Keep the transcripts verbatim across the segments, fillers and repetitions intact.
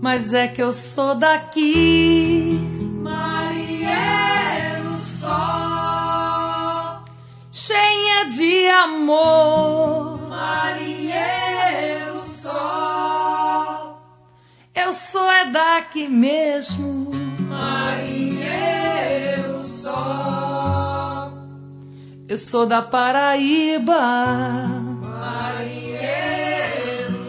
mas é que eu sou daqui. Marinheiro só, cheia de amor. Marinheiro só, eu sou é daqui mesmo. Marinheiro só, eu sou da Paraíba. Marinheiro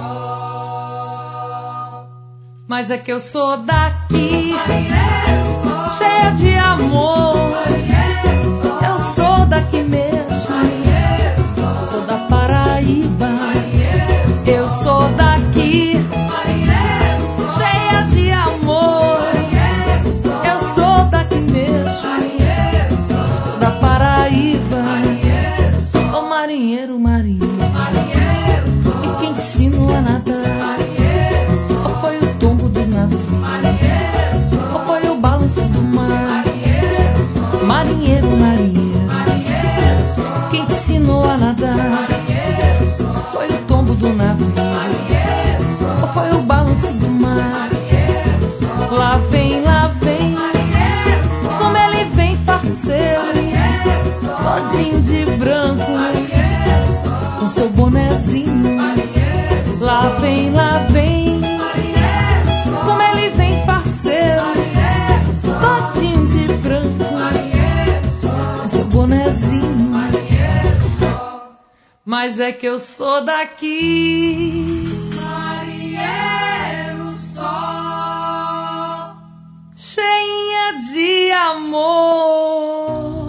só, mas é que eu sou daqui. Marinheiro só, cheia de amor. Marinheiro só, eu sou daqui mesmo. Marinheiro só, sou da Paraíba. Marinheiro só, eu sou daqui. Marinheiro só, cheia de amor. Marinheiro só, eu sou daqui mesmo. Marinheiro só, sou da Paraíba. Marinheiro só, ô marinheiro, marinheiro, Marinheiro só, e quem te ensinou a nadar? Marinheiro só, Ou foi o tombo do navio? Marinheiro só, Ou foi o balanço do mar? Marinheiro só, Marinheiro, marinheiro, Marinheiro só, quem te ensinou a nadar? Marinheiro só, Foi o tombo do navio? Marinheiro só, Ou foi o balanço do mar? Marinheiro só, Lá vem, lá vem, Marinheiro só, como ele vem parceiro, Marinheiro só, todinho de branco, Marinheiro só, com seu bonezinho. Marinheiro só, Lá vem, lá vem, Marinheiro só, como ele vem parceiro, Marinheiro só, todinho de branco, Marinheiro só, com seu bonezinho. Marinheiro só, mas é que eu sou daqui. Marinheiro só, Cheia de amor.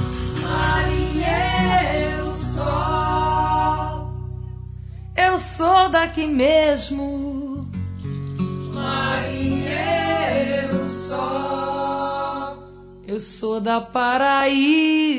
Marinheiro só, Eu sou daqui mesmo. Marinheiro só, Eu sou da Paraíba.